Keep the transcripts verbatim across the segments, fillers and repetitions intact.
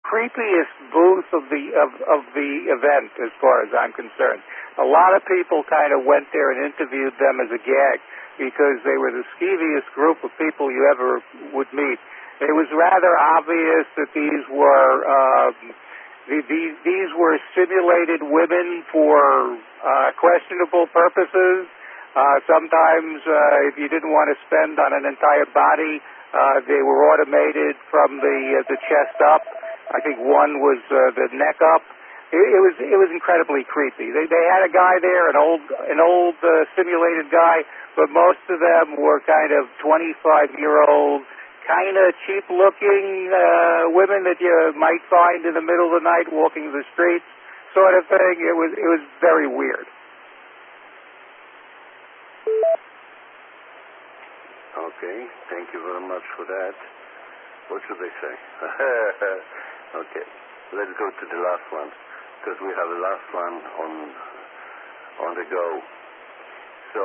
creepiest booth of the of, of the event, as far as I'm concerned. A lot of people kind of went there and interviewed them as a gag because they were the skeeviest group of people you ever would meet. It was rather obvious that these were um, the, these these were simulated women for uh, questionable purposes. Uh, sometimes, uh, if you didn't want to spend on an entire body, uh, they were automated from the uh, the chest up. I think one was uh, the neck up. It, it was it was incredibly creepy. They they had a guy there, an old an old uh, simulated guy, but most of them were kind of twenty-five year old, kind of cheap looking uh, women that you might find in the middle of the night walking the streets, sort of thing. It was it was very weird. Okay, thank you very much for that. What should I say? Okay, let's go to the last one, because we have the last one on on the go. So,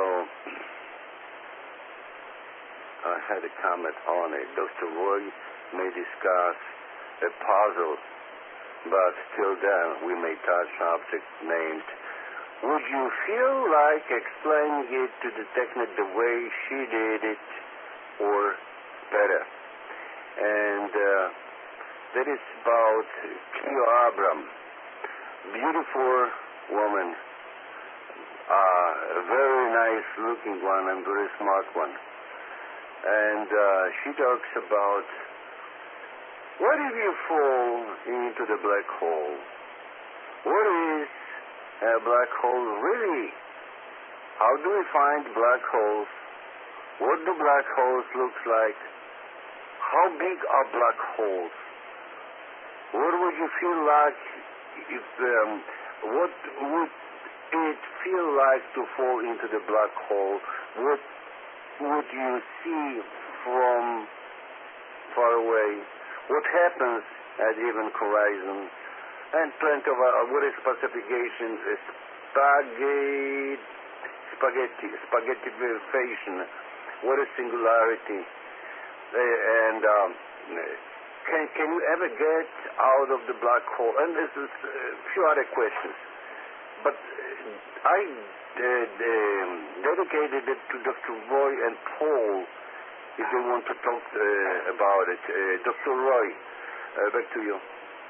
I had a comment on it. Doctor Roy may discuss a puzzle, but till then we may touch subject named, would you feel like explaining it to the technique the way she did it, or better? And uh, that is about Cleo Abram, beautiful woman, uh, a very nice looking one and very smart one. And uh, she talks about, what if you fall into the black hole? What is a black hole really? How do we find black holes? What do black holes look like? How big are black holes? What would you feel like if, um, what would it feel like to fall into the black hole? What would you see from far away? What happens at even horizon? And plenty of uh, what is specifications, uh, spaghetti, spaghetti, spaghettification. What is singularity? Uh, and um, can can you ever get out of the black hole? And this is a few other questions. But uh, I uh, uh, dedicated it to Doctor Roy and Paul if they want to talk uh, about it. Uh, Doctor Roy, uh, back to you.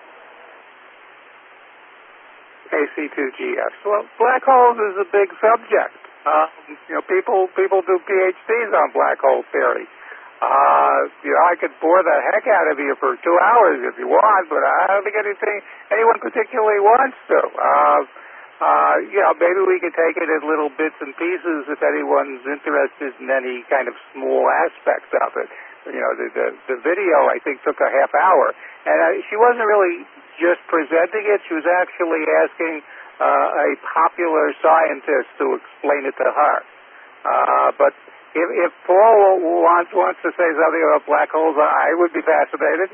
A C two G S. Well, black holes is a big subject. Um, you know, people people do P H Ds on black hole theory. Uh, you know, I could bore the heck out of you for two hours if you want, but I don't think anything anyone particularly wants to. Uh, uh, you know, maybe we could take it in little bits and pieces if anyone's interested in any kind of small aspects of it. You know, the the, the video I think took a half hour, and uh, she wasn't really just presenting it. She was actually asking uh, a popular scientist to explain it to her. Uh, but if, if Paul wants wants to say something about black holes, I would be fascinated.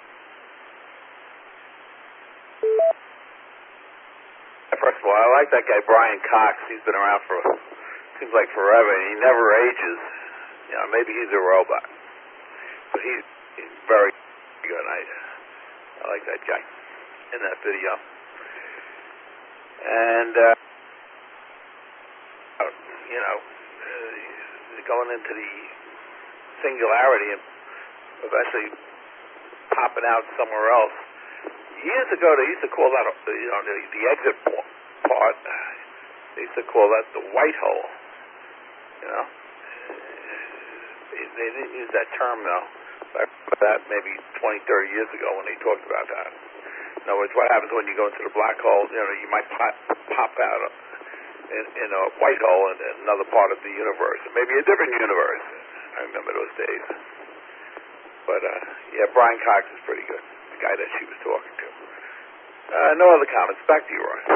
First of all, I like that guy Brian Cox. He's been around for seems like forever, and he never ages. You know, maybe he's a robot, but he's, he's very good. I I like that guy in that video. And uh, you know, uh, going into the singularity and eventually popping out somewhere else. Years ago, they used to call that, you know, the, the exit part. They used to call that the white hole. You know, they, they didn't use that term though. I remember that maybe twenty, thirty years ago when they talked about that. In other words, what happens when you go into the black hole? You know, you might pop, pop out in, in a white hole in another part of the universe, maybe a different universe. I remember those days. But uh, yeah, Brian Cox is pretty good. The guy that she was talking to. Uh, no other comments. Back to you, Ross.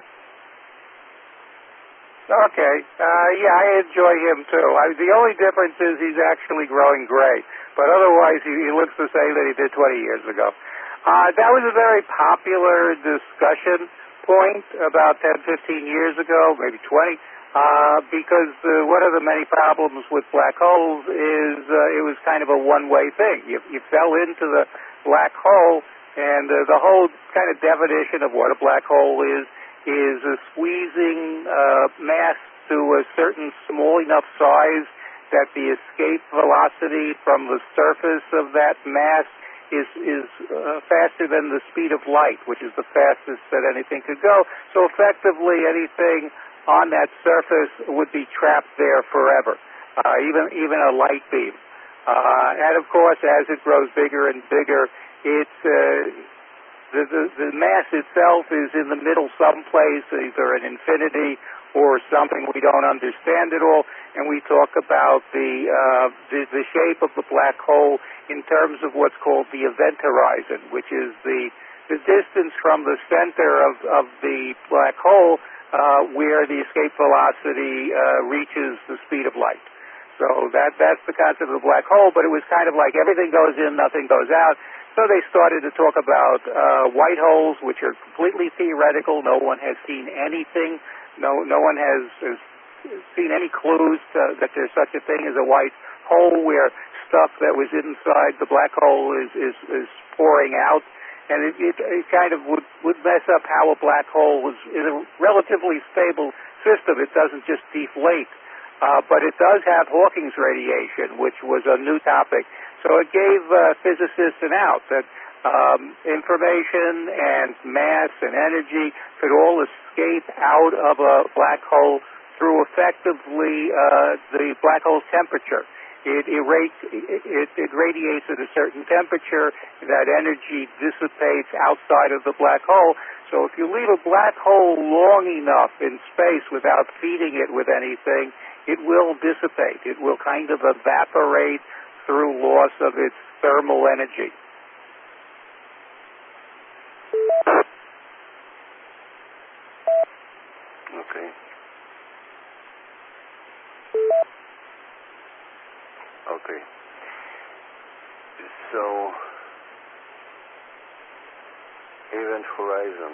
Okay. Uh, yeah, I enjoy him too. I, the only difference is he's actually growing gray, but otherwise he, he looks the same that he did twenty years ago. Uh, that was a very popular discussion point about ten, fifteen years ago, maybe twenty, uh, because uh, one of the many problems with black holes is uh, it was kind of a one-way thing. You, you fell into the black hole, And uh, the whole kind of definition of what a black hole is, is a squeezing uh, mass to a certain small enough size that the escape velocity from the surface of that mass is, is uh, faster than the speed of light, which is the fastest that anything could go. So effectively anything on that surface would be trapped there forever, uh, even, even a light beam. Uh, and of course, as it grows bigger and bigger, it's, uh, the, the, the mass itself is in the middle someplace, either an infinity or something we don't understand at all. And we talk about the, uh, the, the shape of the black hole in terms of what's called the event horizon, which is the, the distance from the center of, of the black hole uh, where the escape velocity uh, reaches the speed of light. So that, that's the concept of the black hole, but it was kind of like everything goes in, nothing goes out. So they started to talk about uh, white holes, which are completely theoretical. No one has seen anything. No, no one has, has seen any clues to, that there's such a thing as a white hole where stuff that was inside the black hole is, is, is pouring out. And it, it, it kind of would, would mess up how a black hole was in a relatively stable system. It doesn't just deflate. Uh, but it does have Hawking's radiation, which was a new topic. So it gave uh, physicists an out that um, information and mass and energy could all escape out of a black hole through effectively uh, the black hole's temperature. It, irate, it, it radiates at a certain temperature. That energy dissipates outside of the black hole. So if you leave a black hole long enough in space without feeding it with anything, it will dissipate. It will kind of evaporate through loss of its thermal energy. Okay. Okay. So, event horizon.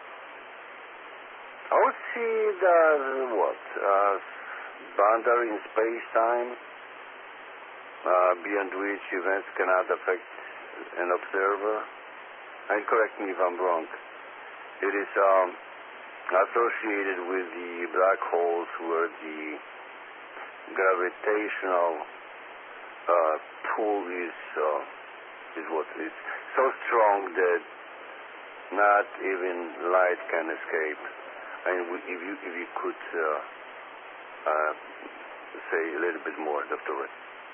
I would see it as what? As boundary in space-time, uh, beyond which events cannot affect an observer. And correct me if I'm wrong. It is um, associated with the black holes where the gravitational uh, pull is uh, is what is so strong that not even light can escape. And if you if you could uh, uh, say a little bit more, Doctor Red.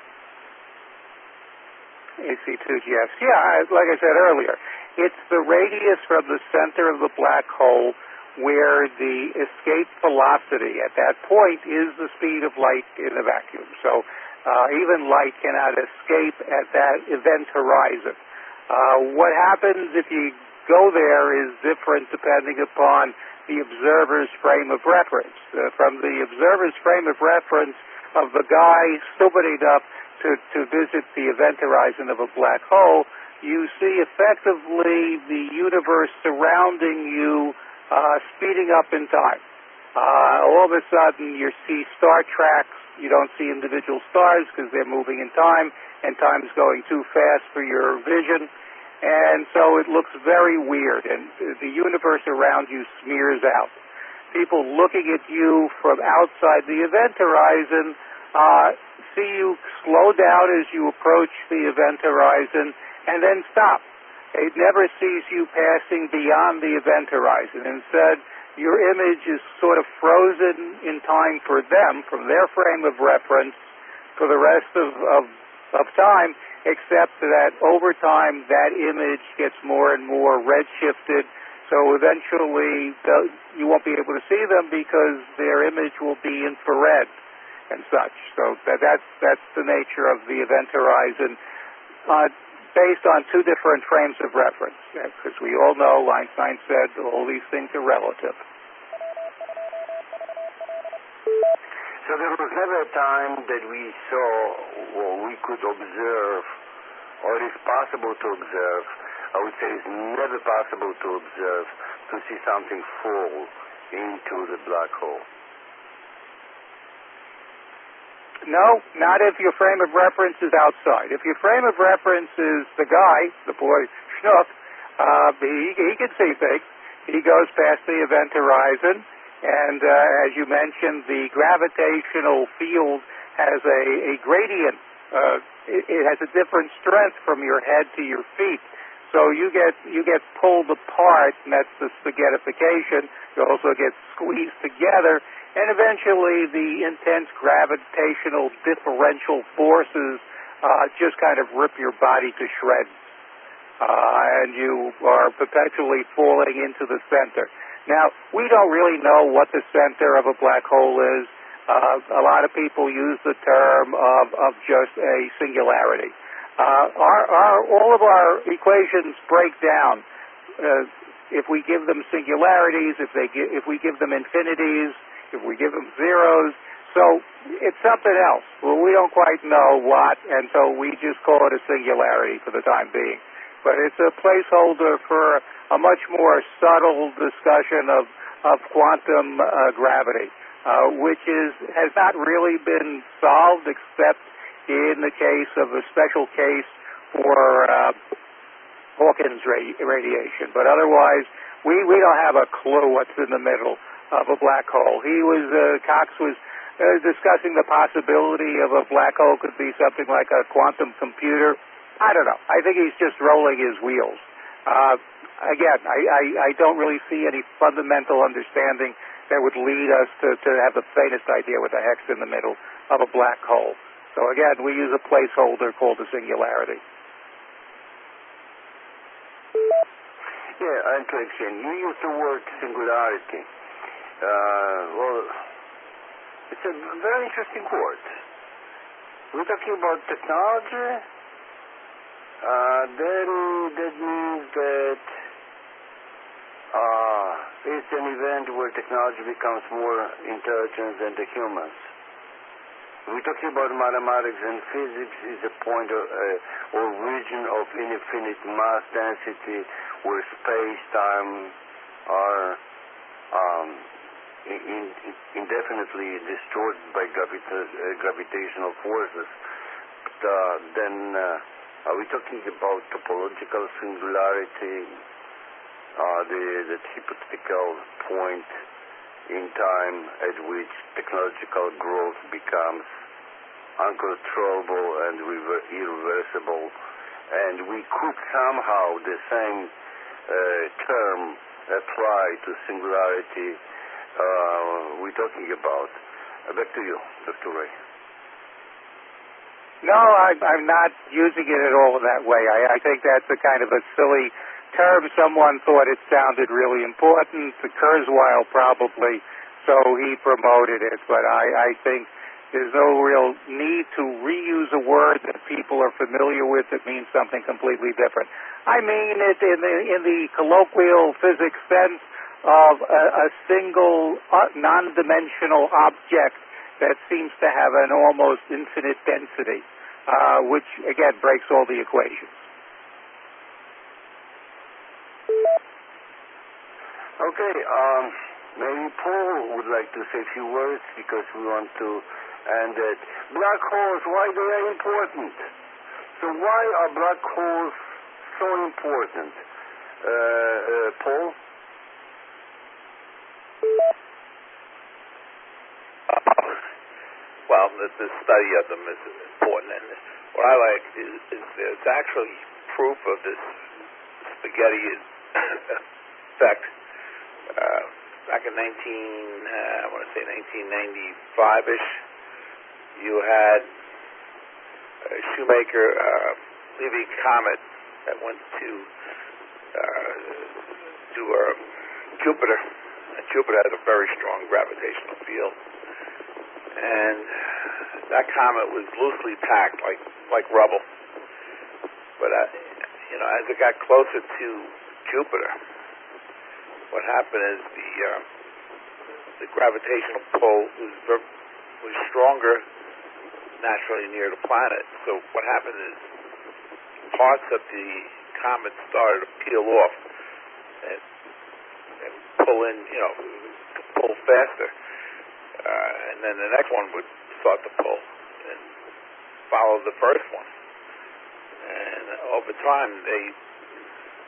A C two G F. Yeah, like I said earlier, it's the radius from the center of the black hole where the escape velocity at that point is the speed of light in a vacuum. So uh, even light cannot escape at that event horizon. Uh, what happens if you go there is different depending upon the observer's frame of reference. Uh, from the observer's frame of reference of the guy stupid enough to, to visit the event horizon of a black hole, you see effectively the universe surrounding you uh, speeding up in time. Uh, all of a sudden you see star tracks. You don't see individual stars because they're moving in time, and time's going too fast for your vision. And so it looks very weird, and the universe around you smears out. People looking at you from outside the event horizon uh, see you slow down as you approach the event horizon and then stop. It never sees you passing beyond the event horizon. Instead, your image is sort of frozen in time for them, from their frame of reference, for the rest of, of, of time, except that over time that image gets more and more redshifted, so eventually the, you won't be able to see them because their image will be infrared and such. So that, that's, that's the nature of the event horizon, uh, based on two different frames of reference, because we all know Einstein said all these things are relative. So there was never a time that we saw, or we could observe, or it is possible to observe, I would say it's never possible to observe, to see something fall into the black hole. No, not if your frame of reference is outside. If your frame of reference is the guy, the boy Schnook, uh, he, he can see things. He goes past the event horizon, and uh, as you mentioned, the gravitational field has a, a gradient. Uh, it, it has a different strength from your head to your feet. So you get you get pulled apart, and that's the spaghettification. You also get squeezed together, and eventually the intense gravitational differential forces uh, just kind of rip your body to shreds. Uh, and you are perpetually falling into the center. Now, we don't really know what the center of a black hole is. Uh, a lot of people use the term of, of just a singularity. Uh, our, our, all of our equations break down. Uh, if we give them singularities, if, they gi- if we give them infinities, if we give them zeros. So it's something else. Well, we don't quite know what, and so we just call it a singularity for the time being. But it's a placeholder for a much more subtle discussion of, of quantum uh, gravity, uh, which is has not really been solved except in the case of a special case for uh, Hawkins radi- radiation. But otherwise, we, we don't have a clue what's in the middle of a black hole. He was, uh, Cox was uh, discussing the possibility of a black hole could be something like a quantum computer. I don't know. I think he's just rolling his wheels. Uh, again, I, I, I don't really see any fundamental understanding that would lead us to, to have the faintest idea what the heck's in the middle of a black hole. So again, we use a placeholder called a singularity. Yeah, interesting. You use the word singularity. Uh, well, it's a very interesting word. We're talking about technology. Uh, then that means that uh, it's an event where technology becomes more intelligent than the humans. We're talking about mathematics and physics is a point of, uh, or region of infinite mass density where space-time are um, in, in, indefinitely distorted by gravita- uh, gravitational forces. But, uh, then uh, are we talking about topological singularity, uh, the, the hypothetical point in time at which technological growth becomes uncontrollable and rever- irreversible, and we could somehow the same uh, term apply to singularity uh, we're talking about. Uh, back to you, Doctor Ray. No, I, I'm not using it at all that way. I, I think that's a kind of a silly term. Someone thought it sounded really important. Kurzweil probably, so he promoted it. But I, I think there's no real need to reuse a word that people are familiar with that means something completely different. I mean it in the, in the colloquial physics sense of a, a single uh, non-dimensional object that seems to have an almost infinite density, uh, which, again, breaks all the equations. Okay, um, maybe Paul would like to say a few words because we want to end it. Black holes, why they are important? So why are black holes so important? Uh, uh, Paul? Uh, well, the, the study of them is important, and what I like is, is there's actually proof of this spaghetti effect. Uh, back in nineteen, uh, I want to say nineteen ninety-five-ish, you had a Shoemaker uh, Levy comet that went to uh, to uh, Jupiter. And Jupiter has a very strong gravitational field, and that comet was loosely packed like like rubble. But uh, you know, as it got closer to Jupiter, what happened is the uh, the gravitational pull was was stronger naturally near the planet. So what happened is parts of the comet started to peel off and, and pull in, you know, pull faster, uh, and then the next one would start to pull and follow the first one. And over time, they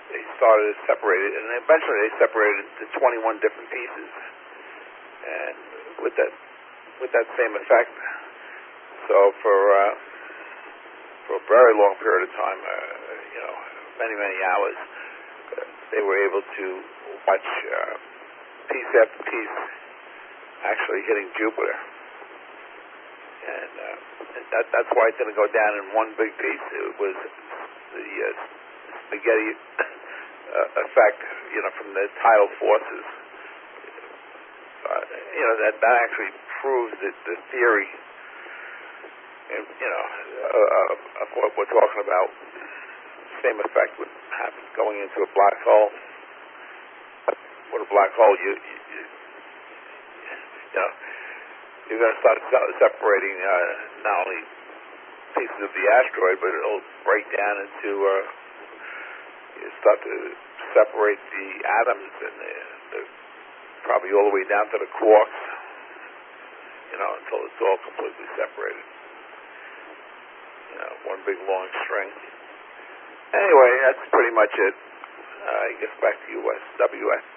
they started to separate it, and eventually they separated it into twenty-one different pieces, and with that with that same effect. So for uh, for a very long period of time, uh, you know, many many hours, uh, they were able to watch uh, piece after piece actually hitting Jupiter, and, uh, and that, that's why it didn't go down in one big piece. It was the uh, spaghetti uh, effect, you know, from the tidal forces. Uh, you know, that, that actually proves that the theory, you know, uh, of what we're talking about, same effect would happen going into a black hole. With a black hole, you, you, you, you know, you're going to start separating uh, not only pieces of the asteroid, but it'll break down into, uh, you start to separate the atoms and the, the, probably all the way down to the quarks, you know, until it's all completely separated. You know, one big long string. Anyway, that's pretty much it. Uh, I guess back to U S W S.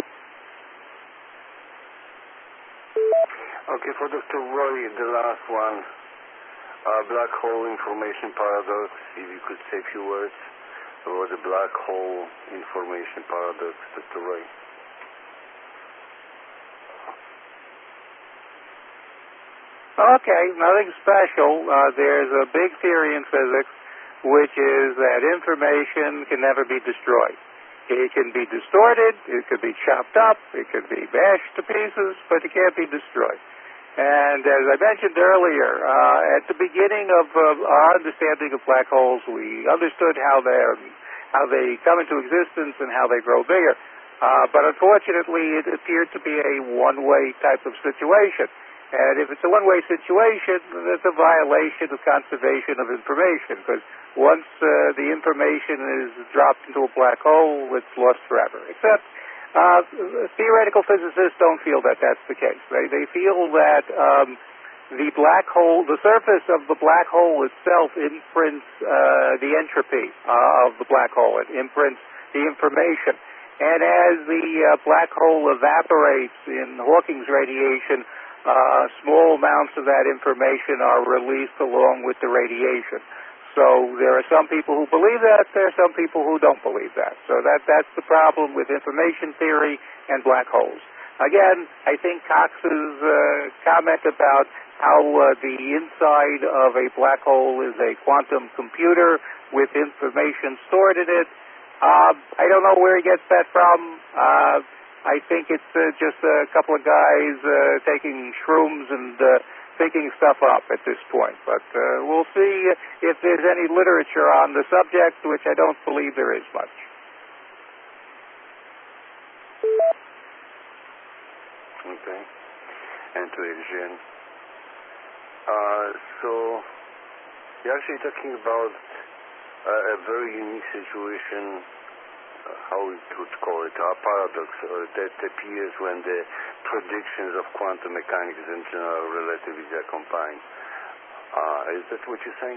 Okay, for Doctor Roy, the last one, uh, black hole information paradox. If you could say a few words about the black hole information paradox, Doctor Roy. Okay, nothing special. Uh, there's a big theory in physics, which is that information can never be destroyed. It can be distorted, it could be chopped up, it could be bashed to pieces, but it can't be destroyed. And as I mentioned earlier, uh, at the beginning of uh, our understanding of black holes, we understood how they how they come into existence and how they grow bigger. Uh, but unfortunately, it appeared to be a one-way type of situation. And if it's a one-way situation, that's a violation of conservation of information, because once uh, the information is dropped into a black hole, it's lost forever. Except uh, theoretical physicists don't feel that that's the case. They, they feel that um, the black hole, the surface of the black hole itself imprints uh, the entropy uh, of the black hole. It imprints the information. And as the uh, black hole evaporates in Hawking's radiation, Uh, small amounts of that information are released along with the radiation. So there are some people who believe that, there are some people who don't believe that. So that that's the problem with information theory and black holes. Again, I think Cox's uh, comment about how uh, the inside of a black hole is a quantum computer with information stored in it, uh, I don't know where he gets that from. Uh, I think it's uh, just a couple of guys uh, taking shrooms and uh, thinking stuff up at this point. But uh, we'll see if there's any literature on the subject, which I don't believe there is much. Okay. And to Adrian. Uh, so, you're actually talking about uh, a very unique situation, how we would call it, a paradox, uh, that appears when the predictions of quantum mechanics and general relativity are combined. Uh, is that what you're saying?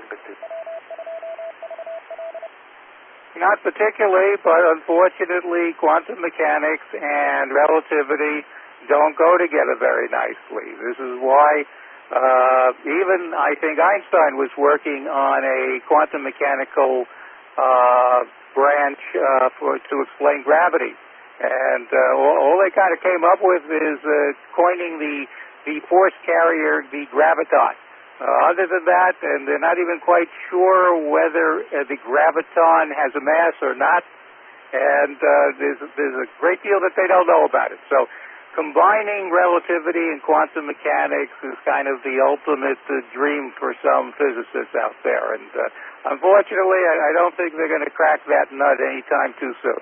Not particularly, but unfortunately, quantum mechanics and relativity don't go together very nicely. This is why uh, even, I think, Einstein was working on a quantum mechanical uh, branch uh, for to explain gravity, and uh, all, all they kind of came up with is uh, coining the the force carrier the graviton. Uh, other than that, and they're not even quite sure whether uh, the graviton has a mass or not, and uh, there's there's a great deal that they don't know about it. So combining relativity and quantum mechanics is kind of the ultimate uh, dream for some physicists out there. And uh, unfortunately, I, I don't think they're going to crack that nut anytime too soon.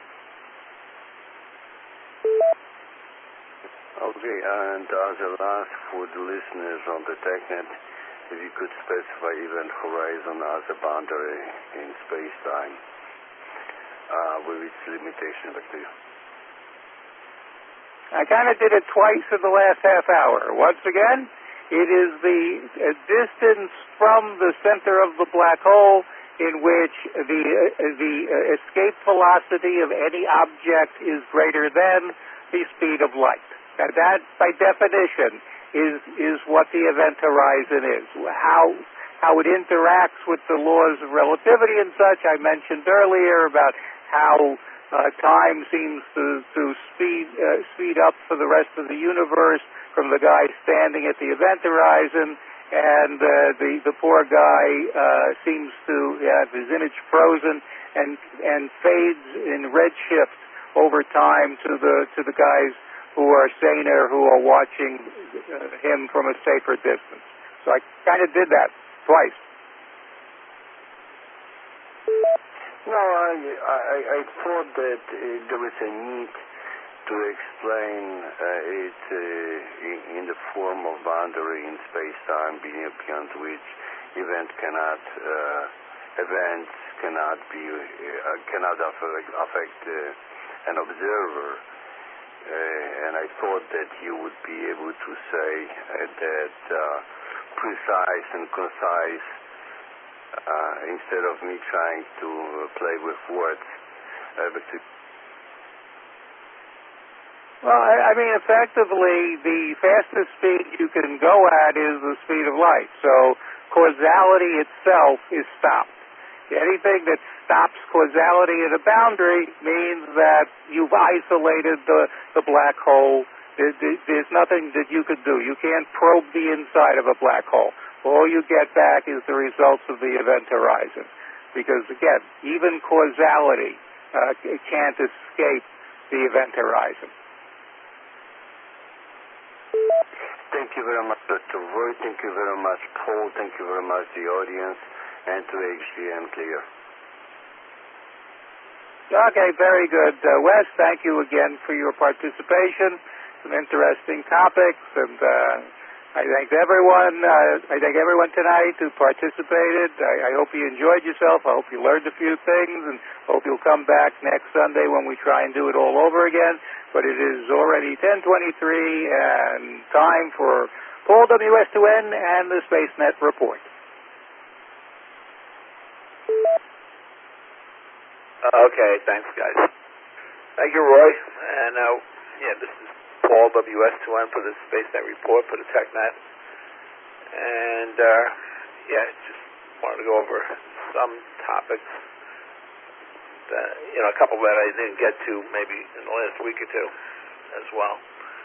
Okay, and as a last for the listeners on the TechNet, if you could specify event horizon as a boundary in space-time uh, with its limitation. Back to you. I kind of did it twice in the last half hour. Once again, it is the uh, distance from the center of the black hole in which the uh, the uh, escape velocity of any object is greater than the speed of light. And that, by definition, is is what the event horizon is. How how it interacts with the laws of relativity and such. I mentioned earlier about how uh, time seems to to speed uh, speed up for the rest of the universe from the guy standing at the event horizon, and uh, the the poor guy uh, seems to have his image frozen and and fades in redshift over time to the to the guys who are saner, who are watching uh, him from a safer distance. So I kind of did that twice. No, I I, I thought that uh, there was a need to explain uh, it uh, in, in the form of boundary in space-time, beyond which event cannot uh, events cannot be uh, cannot affect, affect uh, an observer. Uh, and I thought that you would be able to say uh, that uh, precise and concise, uh, instead of me trying to uh, play with words. Uh, but to Well, I, I mean, effectively, the fastest speed you can go at is the speed of light. So causality itself is stopped. Anything that stops causality at a boundary means that you've isolated the, the black hole. There, there, there's nothing that you could do. You can't probe the inside of a black hole. All you get back is the results of the event horizon. Because, again, even causality uh, can't escape the event horizon. Thank you very much, Doctor Roy. Thank you very much, Paul. Thank you very much, the audience, and to H D M Clear. Okay, very good. Uh, Wes, thank you again for your participation. Some interesting topics, and uh, I thank everyone. Uh, I thank everyone tonight who participated. I, I hope you enjoyed yourself. I hope you learned a few things, and hope you'll come back next Sunday when we try and do it all over again. But it is already ten twenty-three and time for Paul W S two N and the SpaceNet Report. Okay, thanks, guys. Thank you, Roy. And uh, yeah, this is Paul W S two N for the SpaceNet Report for the TechNet. And uh, yeah, just wanted to go over some topics. That, you know, a couple that I didn't get to maybe in the last week or two as well.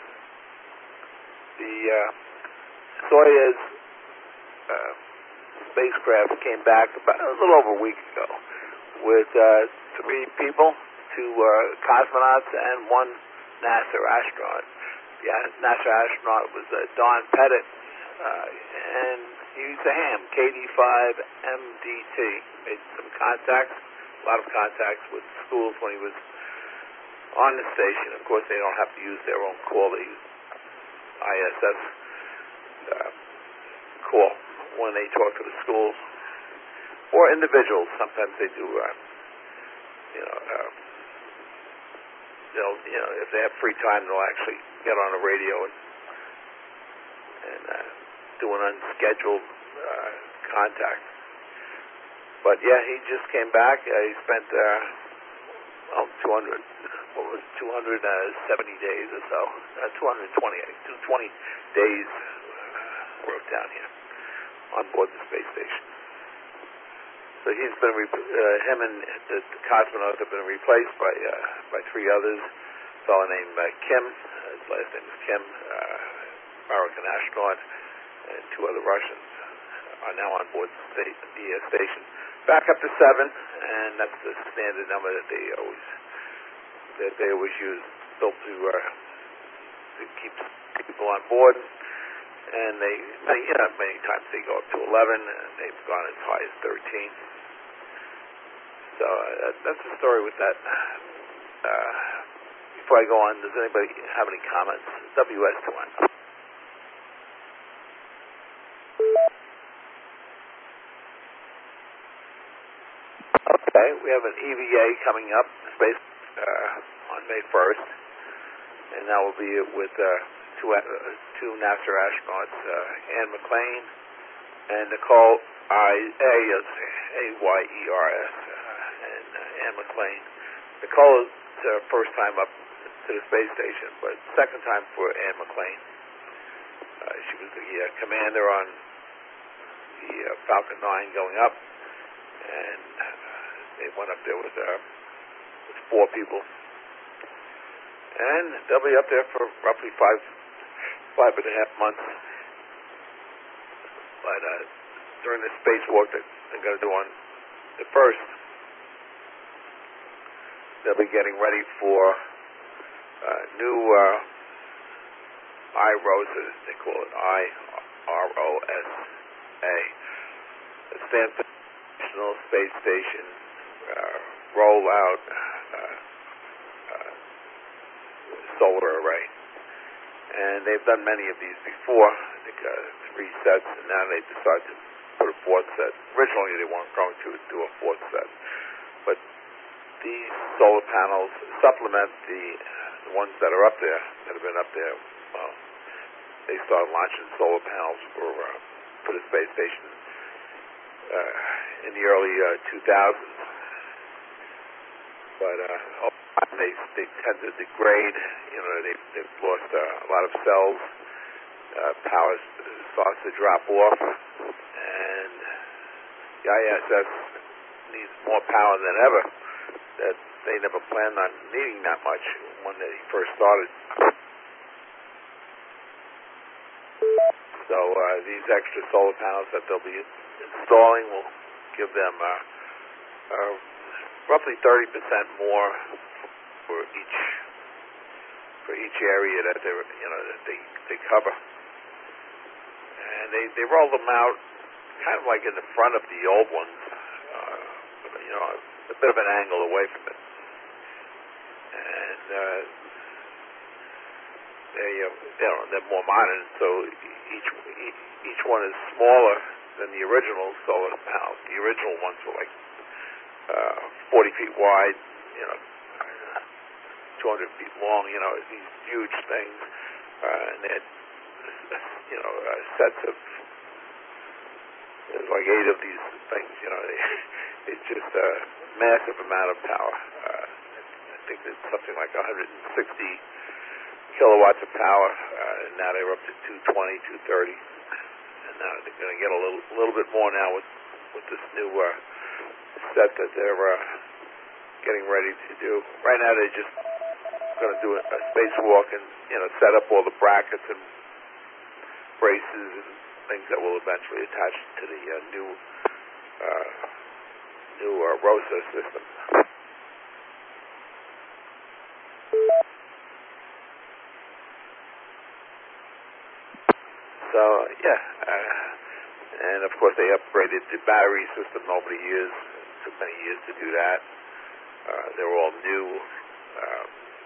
The uh, Soyuz uh, spacecraft came back about a little over a week ago with uh, three people, two uh, cosmonauts and one NASA astronaut. The NASA astronaut was uh, Don Pettit, uh, and he used a ham, K D five M D T. Made some contacts. A lot of contacts with schools when he was on the station. Of course, they don't have to use their own call. They use I S S uh, call when they talk to the schools or individuals. Sometimes they do, uh, you know, uh, they'll, you know, if they have free time, they'll actually get on the radio and, and uh, do an unscheduled uh, contact. But yeah, he just came back. Uh, he spent uh, well, two hundred, what was it, two hundred seventy days or so, uh, two hundred twenty, I think, two hundred twenty days, uh, wrote down here, on board the space station. So he's been, re- uh, him and the, the cosmonauts have been replaced by uh, by three others. A fellow named uh, Kim, uh, his last name is Kim, uh, American astronaut, and two other Russians are now on board the, sta- the uh, station. Back up to seven, and that's the standard number that they always that they always use, built to uh, to keep people on board. And they, many, you know, many times they go up to eleven, and they've gone as high as thirteen. So uh, that's the story with that. Uh, before I go on, does anybody have any comments? W S two N. Okay, we have an E V A coming up, space uh, on May first, and that will be with uh, two uh, two NASA astronauts, uh, Anne McClain and Nicole I A is A Y E R S, uh, and uh, Anne McClain. Nicole is her first time up to the space station, but second time for Anne McClain. Uh, she was the uh, commander on the uh, Falcon nine going up, and uh, they went up there with, uh, with four people. And they'll be up there for roughly five, five and a half months. But uh, during the spacewalk that they're going to do on the first, they'll be getting ready for uh, new uh, I ROSA, they call it I R O S A. It stands for International Space Station uh, Rollout uh, uh, Solar Array. And they've done many of these before, I think uh, three sets, and now they decided to put a fourth set. Originally they weren't going to do a fourth set, but these solar panels supplement the, the ones that are up there, that have been up there. Well, they started launching solar panels for uh, for the space station uh, in the early uh, two thousands, but uh, they they tend to degrade. You know, they they've lost uh, a lot of cells. Uh, power starts to drop off, and the I S S needs more power than ever. That they never planned on needing that much when they first started. So uh, these extra solar panels that they'll be installing will give them uh, uh, roughly thirty percent more for each for each area that they you know that they they cover. And they they roll them out kind of like in the front of the old ones, uh, you know, a bit of an angle away from it. And uh, they uh, you know they're more modern, so each each one is smaller than the original solar panels. The original ones were like uh, forty feet wide, you know, two hundred feet long, you know, these huge things, uh, and they had, you know, uh, sets of, there's like eight of these things, you know, they, it's just a massive amount of power. Uh, I think it's something like one hundred sixty kilowatts of power, uh, and now they're up to two twenty, two thirty, and now they're going to get a little, little bit more now with, with this new uh, set that they're uh, getting ready to do. Right now they're just going to do a, a spacewalk and, you know, set up all the brackets and braces and things that will eventually attach to the uh, new uh, new uh, ROSA system. So yeah, uh, and of course they upgraded the battery system over the years. It took many years to do that. Uh, they were all new. Uh,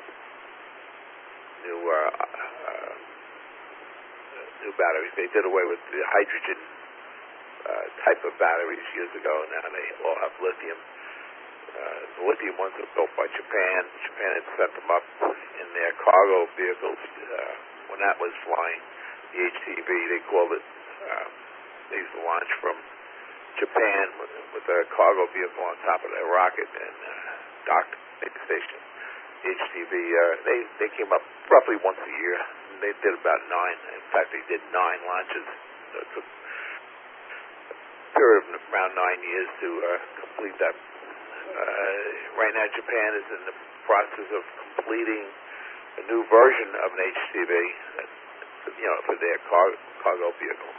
new uh, uh, new batteries. They did away with the hydrogen uh, type of batteries years ago. Now they all have lithium. Uh, the lithium ones are built by Japan. Japan had sent them up in their cargo vehicles uh, when that was flying. The H T V, they called it. Uh, they used to launch from Japan with, with a cargo vehicle on top of their rocket and uh, docked at the station. H T V, uh, they, they came up roughly once a year. They did about nine. In fact, they did nine launches. So it took a period of around nine years to uh, complete that. Uh, right now, Japan is in the process of completing a new version of an H T V, that, you know, for their car, cargo vehicle.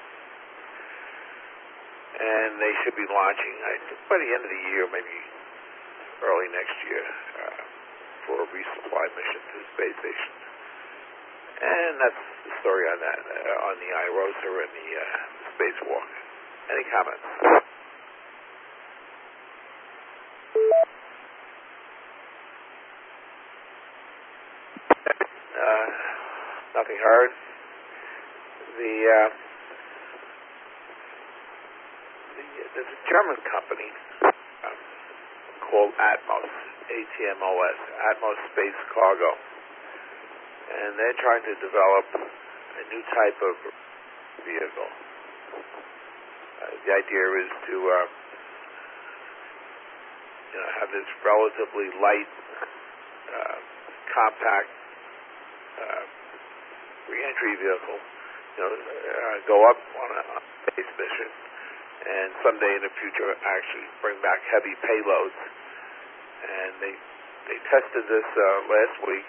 And they should be launching, I think, by the end of the year, maybe early next year, uh, for a resupply mission to the space station. And that's the story on that, uh, on the I ROSA and the uh, spacewalk. Any comments? Uh, nothing heard. The, uh, the there's a German company um, called Atmos, A T M O S, Atmos Space Cargo. And they're trying to develop a new type of vehicle. Uh, the idea is to uh, you know, have this relatively light, uh, compact uh, re-entry vehicle, you know, uh, go up on a space mission, and someday in the future actually bring back heavy payloads. And they they tested this uh, last week,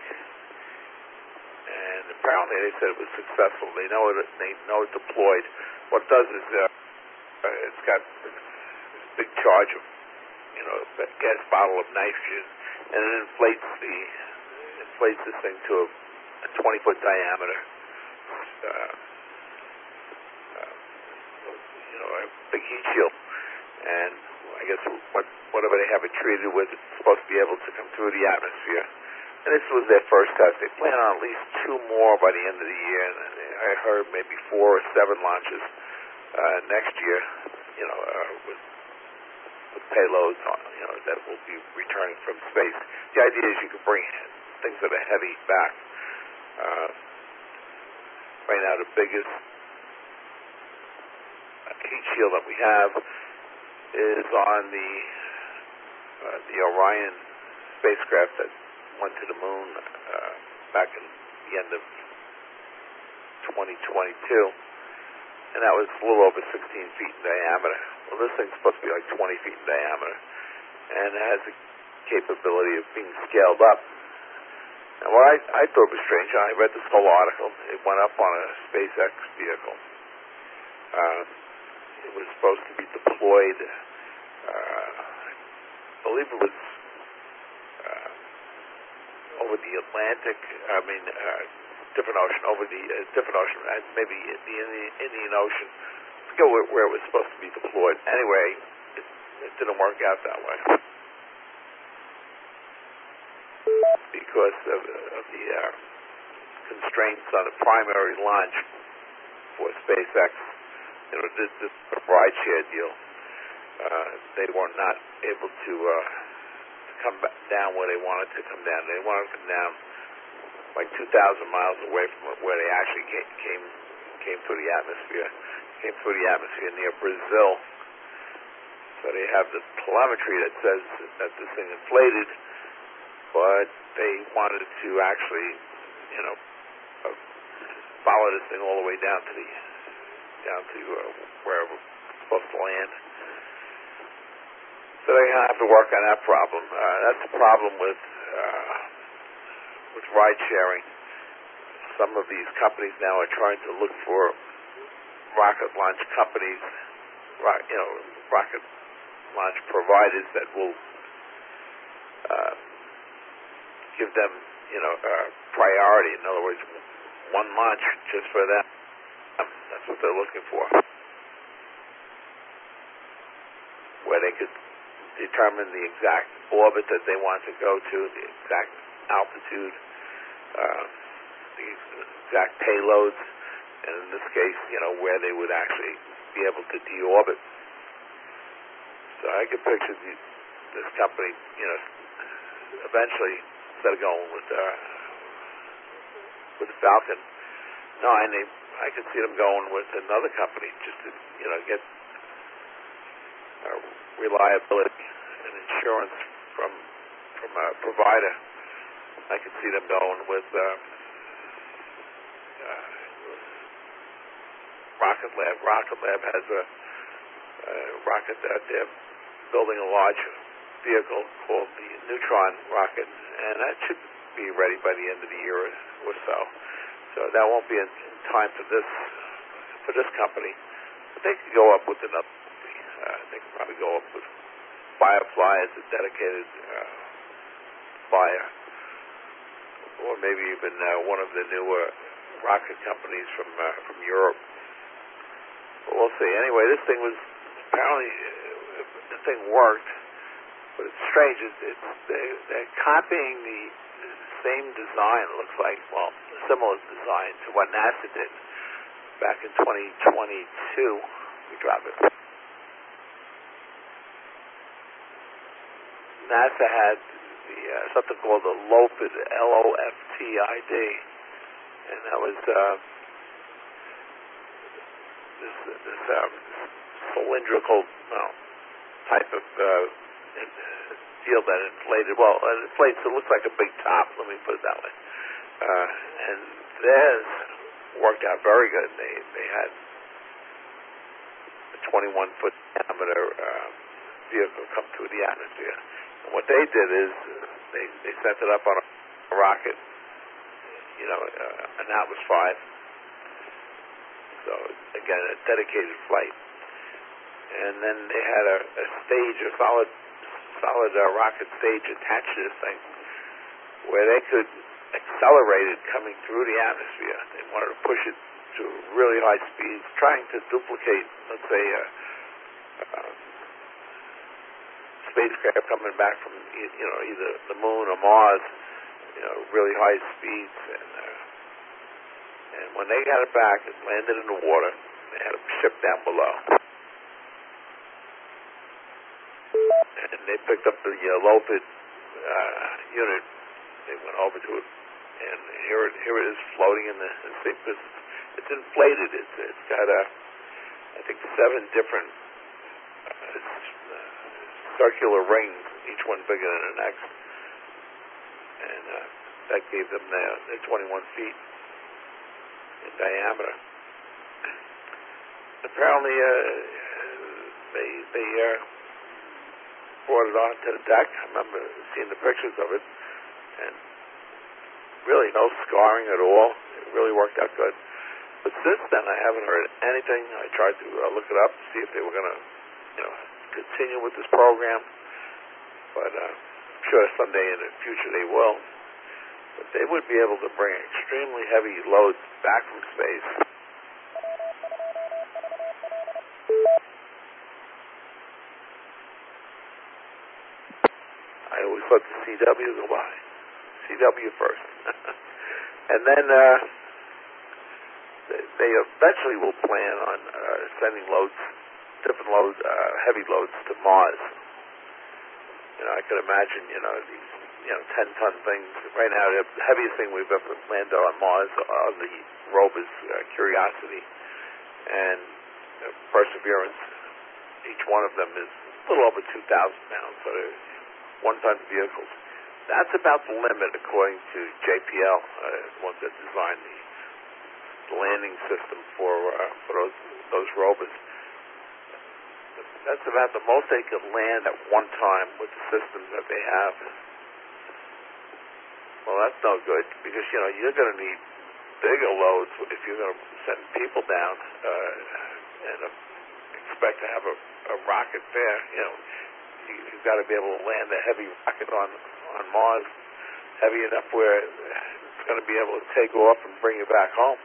and apparently they said it was successful. They know it. They know it deployed. What it does is uh, it's got this big charge of, you know, a gas bottle of nitrogen, and it inflates the inflates this thing to a, a twenty foot diameter. Uh, uh, you know, a big heat shield, and I guess what, whatever they have it treated with, it's supposed to be able to come through the atmosphere. And this was their first test. They plan on at least two more by the end of the year, and I heard maybe four or seven launches uh, next year. You know, uh, with, with payloads on, you know, that will be returning from space. The idea is you can bring things that are heavy back. Uh, right now, the biggest heat shield that we have is on the uh, the Orion spacecraft that went to the moon uh, back in the end of twenty twenty-two, and that was a little over sixteen feet in diameter. Well, this thing's supposed to be like twenty feet in diameter, and it has the capability of being scaled up. Now, what I, I thought was strange, I read this whole article. It went up on a SpaceX vehicle. Uh, it was supposed to be deployed, uh, I believe it was uh, over the Atlantic, I mean, uh, different ocean, over the uh, different ocean, uh, maybe the Indian, Indian Ocean. I forget where, where it was supposed to be deployed. Anyway, it, it didn't work out that way because of, of the uh, constraints on the primary launch for SpaceX. You know, this, this rideshare deal, uh, they were not able to, uh, to come back down where they wanted to come down. They wanted to come down like two thousand miles away from where they actually came, came came through the atmosphere, came through the atmosphere near Brazil. So they have the telemetry that says that this thing inflated, but they wanted to actually, you know, uh, follow this thing all the way down to the down to uh, wherever it's supposed to land. So they're going to have to work on that problem. Uh, that's the problem with uh, with ride sharing. Some of these companies now are trying to look for rocket launch companies, rock, you know, rocket launch providers that will uh, give them, you know, uh, priority. In other words, one launch just for them. That's what they're looking for. Where they could determine the exact orbit that they want to go to, the exact altitude, uh, the exact payloads, and in this case, you know, where they would actually be able to deorbit. So I could picture the, this company, you know, eventually, instead of going with uh, with the Falcon nine, they I could see them going with another company just to, you know, get uh, reliability and insurance from from a provider. I could see them going with uh, uh, Rocket Lab. Rocket Lab has a, a rocket that they're building a large vehicle called the Neutron rocket, and that should be ready by the end of the year or so. So that won't be in time for this for this company, but they could go up with another company. Uh, they could probably go up with Firefly as a dedicated uh, flyer, or maybe even uh, one of the newer rocket companies from uh, from Europe. But we'll see. Anyway, this thing was apparently uh, the thing worked, but it's strange. It's, it's they, they're copying the same design. It looks like, well, a similar design to what NASA did back in twenty twenty-two. We dropped it. NASA had the uh, something called the LOFTID, L O F T I D, and that was uh, this, this um, cylindrical, well, type of uh, deal that inflated. Well, it inflates, so it looks like a big top. Let me put it that way. Uh, and theirs worked out very good. They they had a twenty-one foot diameter uh, vehicle come through the atmosphere. And what they did is they they sent it up on a, a rocket. You know, uh, an Atlas five. So again, a dedicated flight. And then they had a, a stage, a solid, solid uh, rocket stage attached to this thing, where they could accelerate it coming through the atmosphere. They wanted to push it to really high speeds, trying to duplicate, let's say, a, a spacecraft coming back from, you know, either the moon or Mars, you know, really high speeds. And, uh, and when they got it back, it landed in the water. They had a ship down below. And they picked up the uh, Lopid uh, unit. They went over to it, and here it, here it is floating in the, in the sea. It's, it's inflated. It's, it's got, a, I think, seven different uh, circular rings, each one bigger than the next. And uh, that gave them their, their twenty-one feet in diameter. Apparently, uh, they they uh, brought it onto the deck. I remember seeing the pictures of it, and really no scarring at all. It really worked out good. But since then, I haven't heard anything. I tried to uh, look it up to see if they were going to, you know, continue with this program. But uh, I'm sure someday in the future they will. But they would be able to bring extremely heavy loads back from space. I always thought the C W go by. C W first. And then uh, they, they eventually will plan on uh, sending loads, different loads, uh, heavy loads to Mars. You know, I could imagine, you know, these, you know, ten-ton things. Right now, the heaviest thing we've ever landed on Mars are the rovers, uh, Curiosity and uh, Perseverance. Each one of them is a little over two thousand pounds, so they're one-ton vehicles. That's about the limit, according to J P L, uh, the ones that designed the, the landing system for uh, for those those rovers. That's about the most they could land at one time with the systems that they have. Well, that's no good, because, you know, you're going to need bigger loads if you're going to send people down uh, and uh, expect to have a, a rocket there. You know, you, you've got to be able to land a heavy rocket on, on Mars, heavy enough where it's going to be able to take off and bring you back home.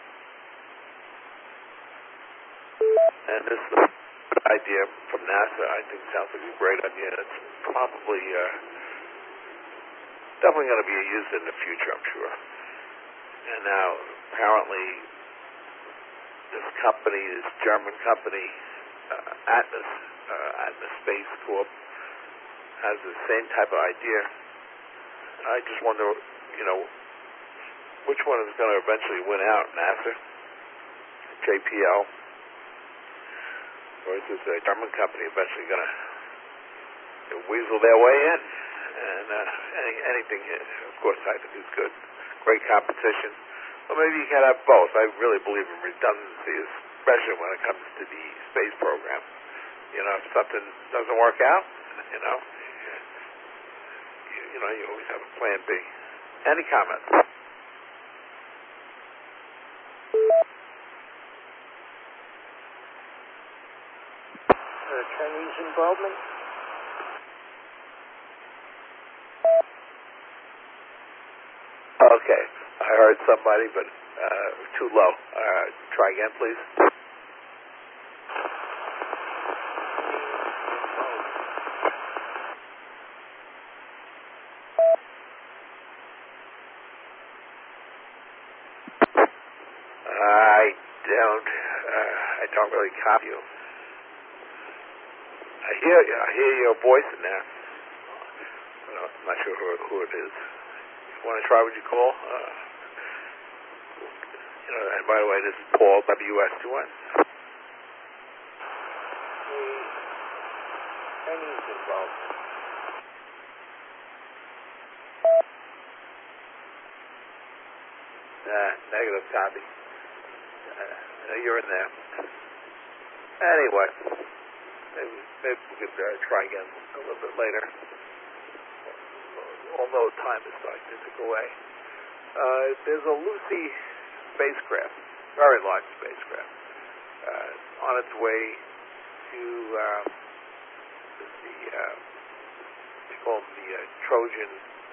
And this idea from NASA, I think, sounds like a great idea. It's probably uh, definitely going to be used in the future, I'm sure. And now, apparently, this company, this German company, uh, Atlas, uh, Atlas Space Corp, has the same type of idea. I just wonder, you know, which one is going to eventually win out, NASA, J P L, or is this a German company eventually going to weasel their way in? And uh, any, anything, of course, I think is good. Great competition. Well, maybe you can have both. I really believe in redundancy, especially when it comes to the space program. You know, if something doesn't work out, you know, you, you know, you always have a plan B. Any comments? Uh, Chinese involvement? Okay, I heard somebody, but uh, too low. Uh, try again, please. I don't. Uh, I don't really copy you. I hear. I hear your voice in there. I'm not sure who, who it is. Want to try what you call? Uh, you know, and by the way, this is Paul, W S two N. Chinese involvement? Nah, negative, Tommy. Uh, you're in there. Anyway, maybe, maybe we could uh, try again a little bit later. Although time is starting to tick away. Uh, there's a Lucy spacecraft, very large spacecraft, uh, on its way to uh, the, uh, they call them the uh, Trojan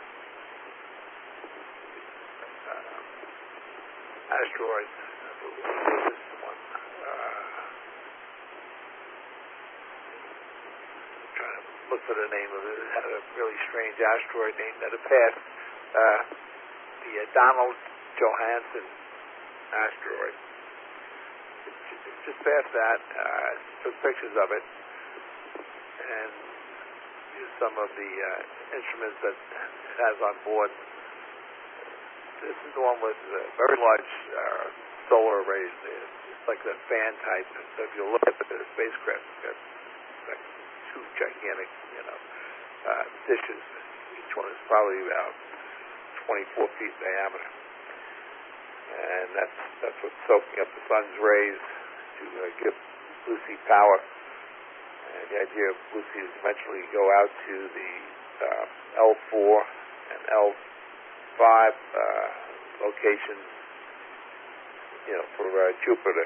uh, asteroids. This one. Uh, I'm trying to look for the name of it. It had a really strange asteroid name that it passed. Uh, the uh, Donald Johanson asteroid. It, it just passed that. Uh, took pictures of it and used some of the uh, instruments that it has on board. This is the one with uh, very large uh, solar arrays. It's like a fan type. So if you look at the spacecraft, it's got like two gigantic, you know, uh, dishes. Each one is probably about twenty-four feet in diameter, and that's that's what's soaking up the sun's rays to uh, give Lucy power. And the idea of Lucy is eventually go out to the uh, L four and L five uh, locations, you know, for uh, Jupiter.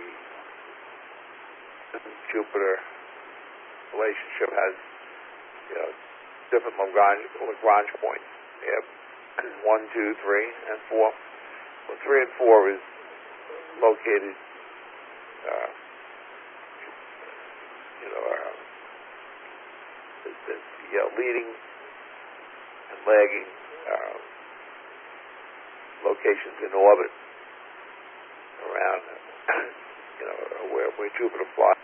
The Jupiter relationship has, you know, different Lagrange, Lagrange points. You have one, two, three, and four. Well, three and four is located, uh, you know, uh, the, the, the uh, leading and lagging uh, locations in orbit around, you know, where, where Jupiter flies.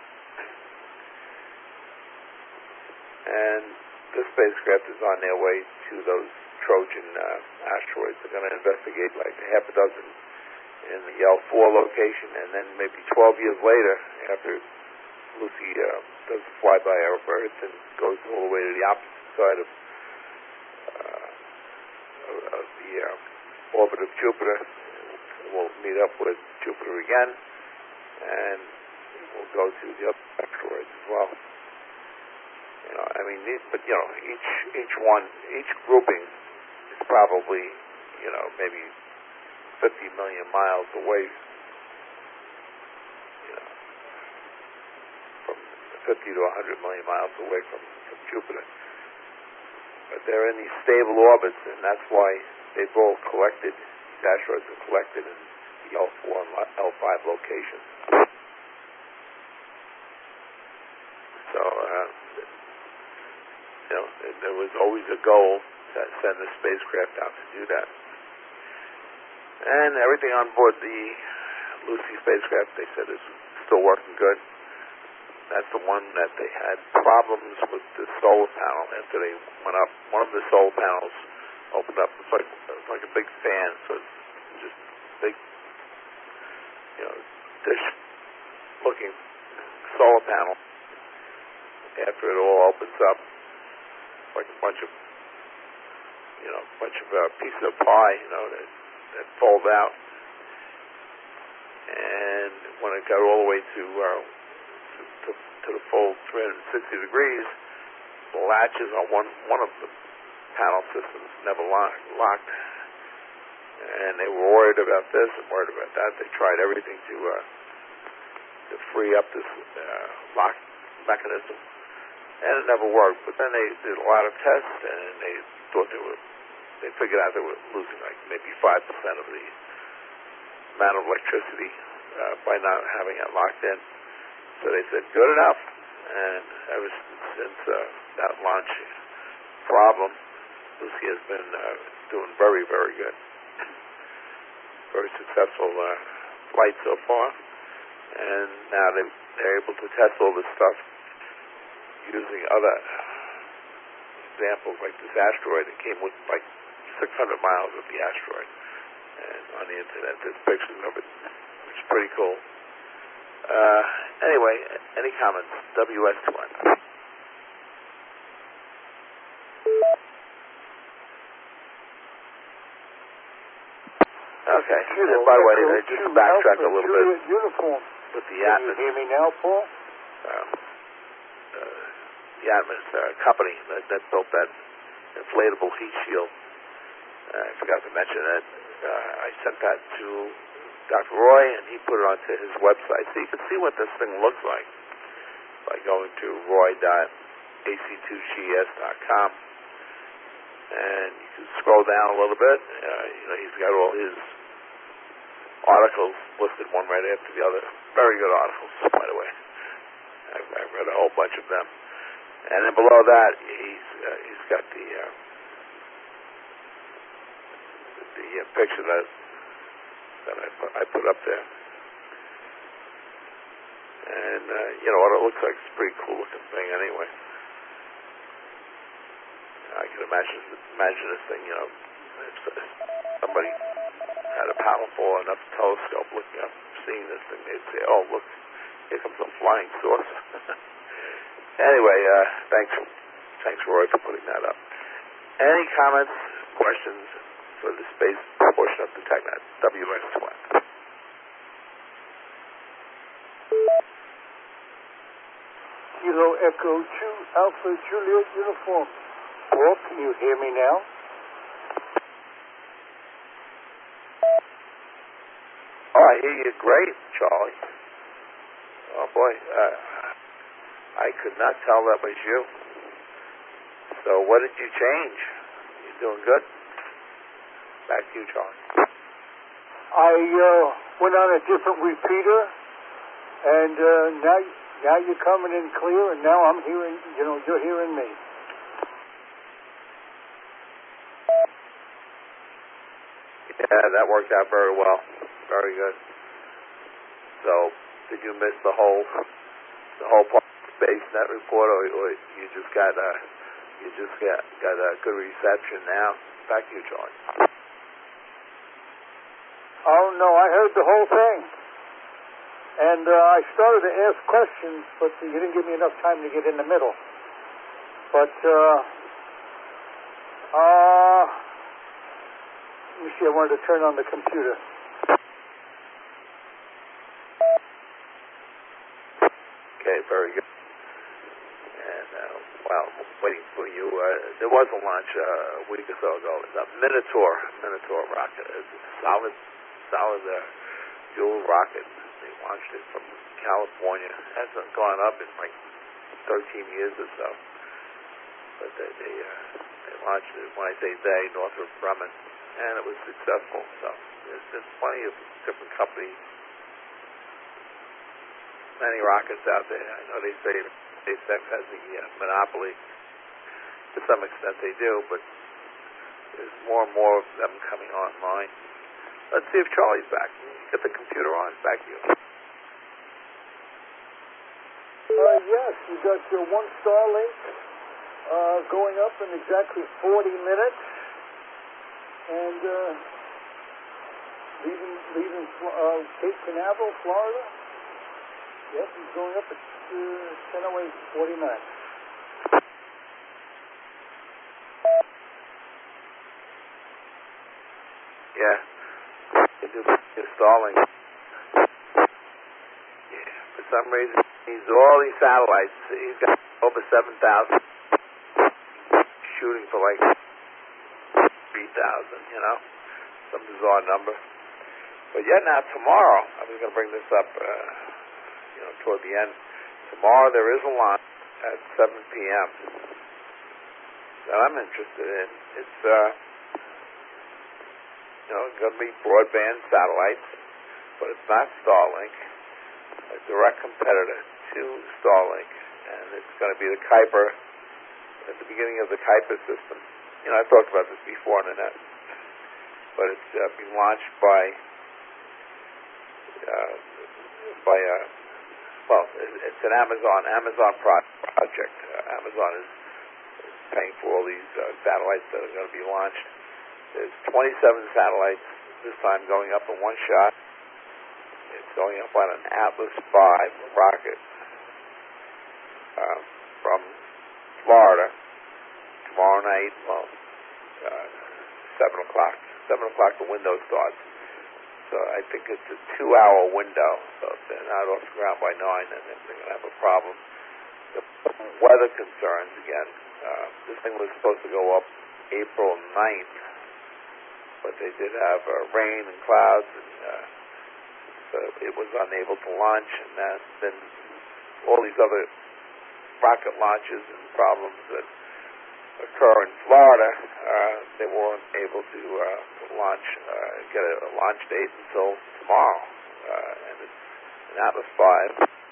And this spacecraft is on their way to those Trojan uh, asteroids. They're going to investigate like half a dozen in the L four location, and then maybe twelve years later, after Lucy uh, does a flyby of Earth and goes all the way to the opposite side of, uh, of, of the uh, orbit of Jupiter, we'll meet up with Jupiter again, and we'll go to the other asteroids as well. You know, I mean, but you know, each each one, each grouping is probably, you know, maybe fifty million miles away. You know, from fifty to one hundred million miles away from, from Jupiter. But they're in these stable orbits, and that's why they've all collected. These asteroids are collected in the L four and L five locations. So. Uh, You know, there was always a goal to send the spacecraft out to do that. And everything on board the Lucy spacecraft, they said, is still working good. That's the one that they had problems with the solar panel after they went up. One of the solar panels opened up. It's like, it's like a big fan, so it's just big, you know, dish-looking solar panel. After it all opens up, like a bunch of, you know, bunch of uh, pieces of pie, you know, that, that fold out. And when it got all the way to, uh, to, to, to the full three hundred sixty degrees, the latches on one, one of the panel systems never lock, locked. And they were worried about this and worried about that. They tried everything to, uh, to free up this uh, lock mechanism. And it never worked. But then they did a lot of tests, and they thought they were, they figured out they were losing like maybe five percent of the amount of electricity uh, by not having it locked in. So they said, good enough. And ever since uh, that launch problem, Lucy has been uh, doing very, very good. Very successful uh, flight so far. And now they, they're able to test all this stuff using other examples like this asteroid that came with like six hundred miles of the asteroid. And on the internet, there's pictures of it, which is pretty cool. Uh, anyway, any comments? W S two N. Okay. Kilo And by the way, Echo uh, just to two backtrack Alpha a little Juliet bit uniform. with the Can you Atmos. hear me now, Paul? Um, uh, the Atmos uh, company that, that built that inflatable heat shield. Uh, I forgot to mention that. Uh, I sent that to Doctor Roy, and he put it onto his website. So you can see what this thing looks like by going to roy dot a c two g s dot com. And you can scroll down a little bit. Uh, you know, he's got all his articles listed one right after the other. Very good articles, by the way. I've, I've read a whole bunch of them. And then below that, he's uh, he's got the uh, the uh, picture that that I put, I put up there. And uh, you know what it looks like. It's a pretty cool looking thing, anyway. I can imagine imagine this thing. You know, if somebody had a powerful enough telescope looking up, seeing this thing, they'd say, "Oh, look, here comes a flying saucer." Anyway, uh, thanks, thanks, Roy, for putting that up. Any comments, questions for the space portion of the TechNet? W X Sweat. Kilo Echo two Alpha Juliet uniform. Paul, can you hear me now? Oh, I hear you great, Charlie. Oh, boy. Uh, I could not tell that was you. So what did you change? You doing good? Back to you, Charlie. I uh, went on a different repeater, and uh, now now you're coming in clear, and now I'm hearing, you know, you're hearing me. Yeah, that worked out very well. Very good. So, did you miss the whole the whole part of the SpaceNet report, or, or you just got uh, you just got got a good reception now? Back to you, Charlie. Oh no, I heard the whole thing, and uh, I started to ask questions, but you didn't give me enough time to get in the middle. But uh, uh, let me see. I wanted to turn on the computer. Okay, very good. And, uh, well, waiting for you. Uh, there was a launch uh, a week or so ago. It's a Minotaur, Minotaur rocket. It's a solid, solid uh, dual rocket. They launched it from California. It hasn't gone up in like thirteen years or so. But they they, uh, they launched it, when I say they, Northrop Grumman, and it was successful. So there's, there's plenty of different companies, many rockets out there. I know they say SpaceX has the uh, monopoly. To some extent they do, but there's more and more of them coming online. Let's see if Charlie's back. Get the computer on. Back to you. Uh, yes, you got your one Starlink uh, going up in exactly forty minutes, and uh, leaving leaving uh, Cape Canaveral, Florida. Yep, he's going up at uh, ten oh eight forty-nine. Yeah. You do your Starlink. Yeah. For some reason, he's all these satellites. He's got over seven thousand. Shooting for like three thousand, you know? Some bizarre number. But yet now, tomorrow, I'm just going to bring this up, uh, you know, toward the end. Tomorrow there is a launch at seven p.m. that I'm interested in. It's, uh, you know, going to be broadband satellites, but it's not Starlink. A direct competitor to Starlink, and it's going to be the Kuiper, at the beginning of the Kuiper system. You know, I've talked about this before on the net, but it's uh, being launched by, uh, by, uh, well, it's an Amazon, Amazon pro- project. Uh, Amazon is paying for all these uh, satellites that are going to be launched. There's twenty-seven satellites this time going up in one shot. It's going up on an Atlas five rocket uh, from Florida tomorrow night. Well, uh, seven o'clock. Seven o'clock the window starts. So I think it's a two-hour window. So if they're not off the ground by nine, then they're going to have a problem. The weather concerns, again, uh, this thing was supposed to go up April ninth, but they did have uh, rain and clouds, and uh, so it was unable to launch. And that, then all these other rocket launches and problems that occur in Florida, uh, they weren't able to uh, launch, uh, get a, a launch date until tomorrow. Uh, and it's an Atlas five,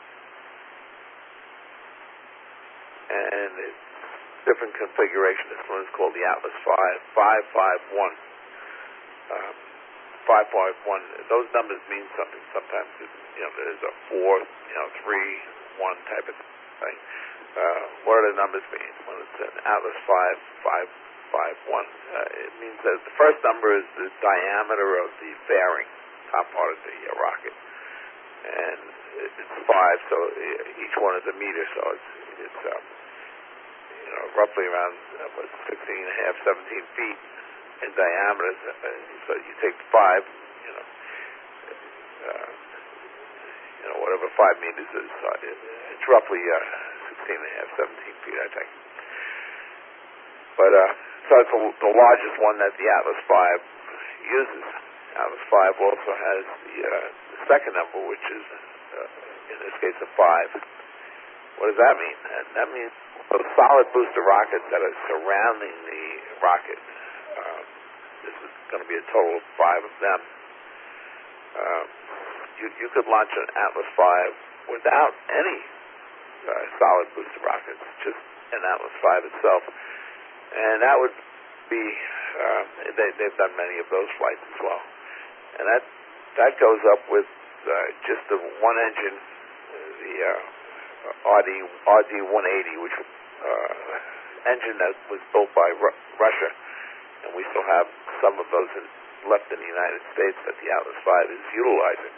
and it's different configuration. This one is called the Atlas five, five five one. Um, five five one. Those numbers mean something. Sometimes, it, you know, there's a four, you know, three, one type of thing. Uh, what do the numbers mean? When it's an Atlas five, five, five, one, uh, it means that the first number is the diameter of the fairing, top part of the uh, rocket, and it's five, so each one is a meter, so it's it's um, you know, roughly around uh, what, sixteen and a half, seventeen feet in diameter. Uh, so you take the five, you know, uh, you know, whatever five meters is, uh, it, it's roughly uh, sixteen and a half, seventeen feet, I think. But uh, so it's the, the largest one that the Atlas five uses. Atlas five also has the, uh, the second number, which is uh, in this case a five. What does that mean? And that means the solid booster rockets that are surrounding the rocket. Um, this is going to be a total of five of them. Um, you, you could launch an Atlas five without any uh, solid booster rockets, just an Atlas five itself. And that would be, uh, they, they've done many of those flights as well. And that that goes up with uh, just the one engine, the uh, R D R D one eighty, which uh, engine that was built by Ru- Russia, and we still have some of those in, left in the United States that the Atlas five is utilizing.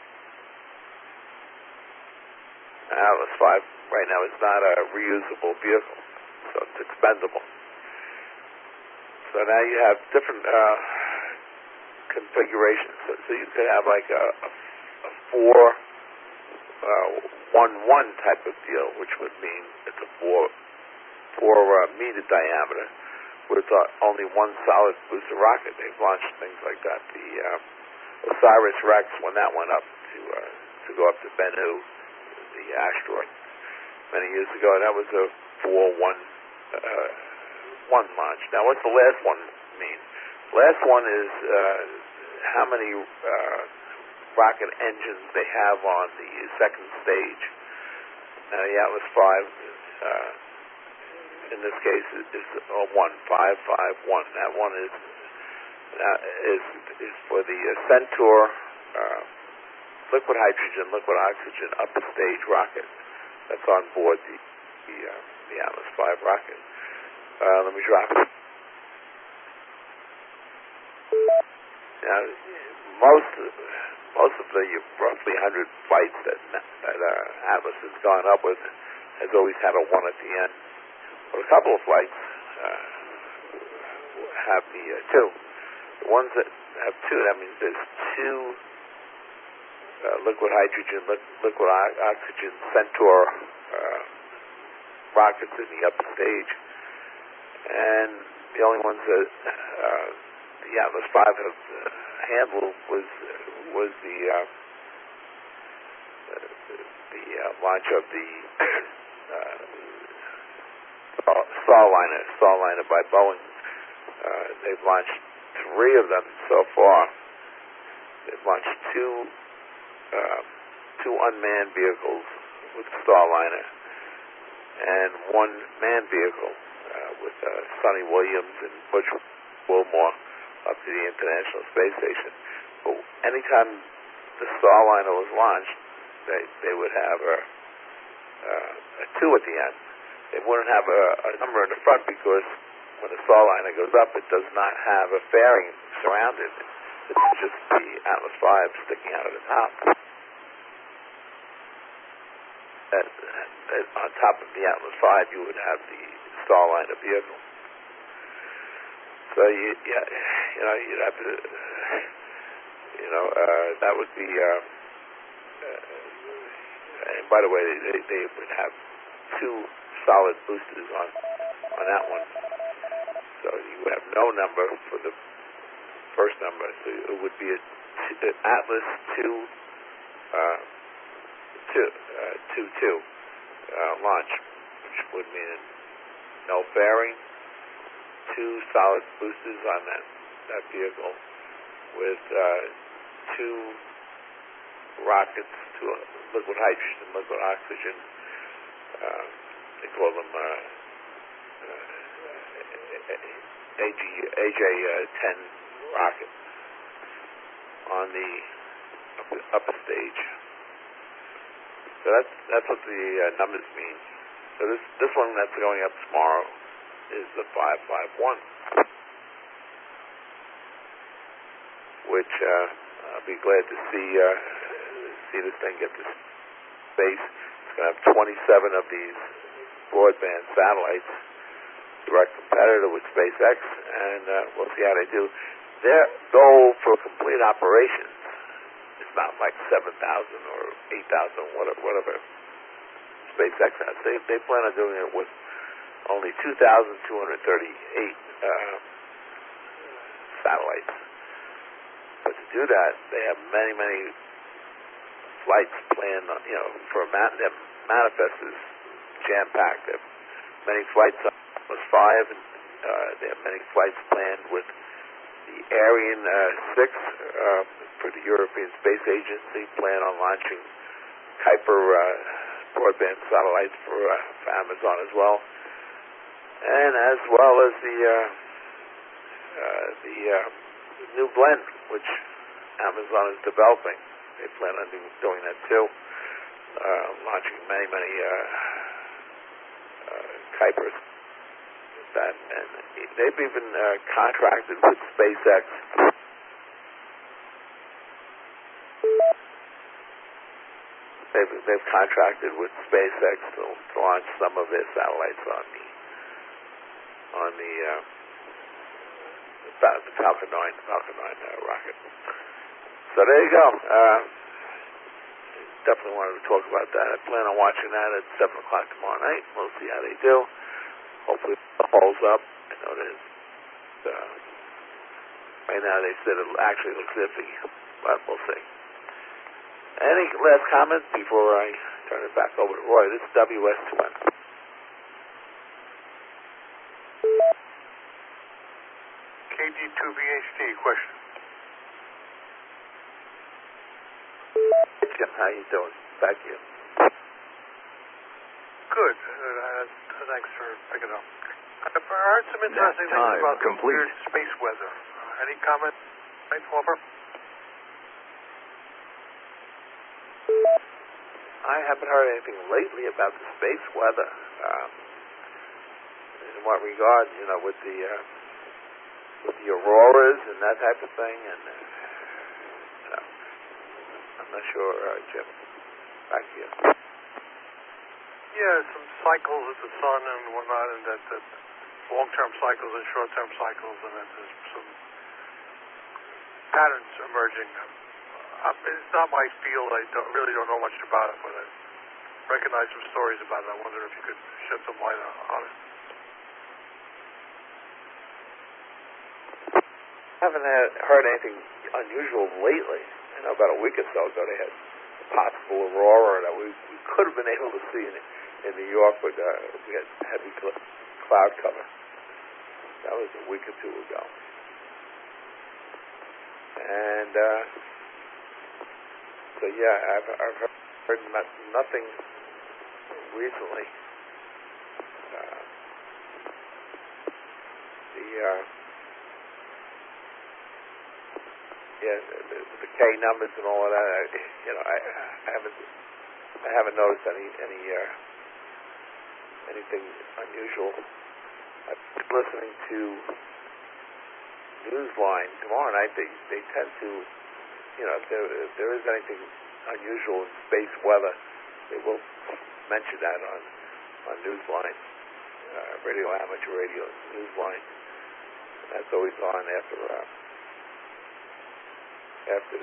Atlas five right now is not a reusable vehicle, so it's expendable. So now you have different uh, configurations. So, so you could have like a, a, a four, uh, one, one type of deal, which would mean it's a four, four uh, meter diameter with uh, only one solid booster rocket. They've launched things like that. The uh, Osiris Rex, when that went up to uh, to go up to Bennu, the asteroid, many years ago, that was a four, one. Uh, one launch. Now, what's the last one mean? Last one is uh, how many uh, rocket engines they have on the second stage. Now, the Atlas five, uh, in this case, is, is uh, one, five, five, one. That one is uh, is is for the uh, Centaur uh, liquid hydrogen, liquid oxygen upper stage rocket that's on board the the, uh, the Atlas five rocket. Uh, let me drop it. Now, most most of the roughly one hundred flights that that uh, Atlas has gone up with has always had a one at the end. But a couple of flights uh, have the uh, two. The ones that have two, that means there's two uh, liquid hydrogen, li- liquid o- oxygen Centaur uh, rockets in the upper stage. And the only ones that uh, the Atlas five have uh, handled was was the uh, the uh, launch of the uh, Starliner, Starliner by Boeing. Uh, they've launched three of them so far. They've launched two uh, two unmanned vehicles with Starliner and one manned vehicle uh, with uh, Sonny Williams and Butch Wilmore up to the International Space Station. But anytime the Starliner was launched, they they would have a, uh, a two at the end. They wouldn't have a, a number in the front because when the Starliner goes up, it does not have a fairing surrounded. It's just the Atlas five sticking out of the top. At, at, on top of the Atlas five, you would have the Starliner vehicle. So you, yeah, you know, you'd have to, you You know, uh, that would be. Uh, uh, and by the way, they, they, they would have two solid boosters on on that one. So you would have no number for the first number. So it would be a t- an Atlas two, uh, two, uh, two, two uh, launch, which would mean no fairing, two solid boosters on that that vehicle with uh, two rockets, to liquid hydrogen and liquid oxygen. Uh, they call them uh, uh, A J ten rocket on the upper, upper stage. So that's that's what the uh, numbers mean. So this this one that's going up tomorrow is the five five one, which uh, I'll be glad to see uh, see this thing get to space. It's going to have twenty-seven of these broadband satellites, direct competitor with SpaceX, and uh, we'll see how they do. Their goal for complete operations is not like seven thousand or eight thousand, whatever, whatever SpaceX has. They, they plan on doing it with only two thousand two hundred thirty-eight uh, satellites. But to do that, they have many, many flights planned, you know, for man, their manifest is jam-packed. They have many flights, almost five, and uh, they have many flights planned with the Ariane uh, six uh, for the European Space Agency, plan on launching Kuiper uh, broadband satellites for, uh, for Amazon as well, and as well as the uh, uh, the uh, New Glenn, which Amazon is developing. They plan on do, doing that too, uh, launching many, many uh, uh, Kuipers. That, and they've even uh, contracted with SpaceX. They've they've contracted with SpaceX to, to launch some of their satellites on the on the uh, the Falcon nine Falcon nine uh, rocket. So there you go. Uh, definitely wanted to talk about that. I plan on watching that at seven o'clock tomorrow night. We'll see how they do. Hopefully it holds up. I know that it's, uh, right now they said it actually looks iffy, but we'll see. Any last comments before I turn it back over to Roy? This is W S two N. K D two V H D, question. Jim, how you doing? Back here. Good. Uh, thanks for picking up. I've heard some interesting That things time about the complete. weird space weather. Uh, any comment, Mike Walber? I haven't heard anything lately about the space weather. Um, in what regard, you know, with the uh, with the auroras and that type of thing, and uh, you know, I'm not sure, uh, Jim. Back here. Yeah, some cycles of the sun and whatnot, and that, that long-term cycles and short-term cycles, and that there's some patterns emerging. Um, it's not my field. I don't, really don't know much about it, but I recognize some stories about it. I wonder if you could shed some light on it. I haven't had, heard anything unusual lately. I know about a week or so ago they had a possible aurora that we, we could have been able to see in, in New York, but uh, we had heavy cl- cloud cover. That was a week or two ago. And uh, so, yeah, I've, I've heard, heard not, nothing recently. Uh, the... Uh, Yeah, the, the K numbers and all of that. I, you know, I, I haven't, I haven't noticed any, any, uh, anything unusual. I've been listening to Newsline tomorrow night. They, they tend to, you know, if there, if there is anything unusual in space weather, they will mention that on, on Newsline, uh, radio amateur radio Newsline. That's always on after. Uh, after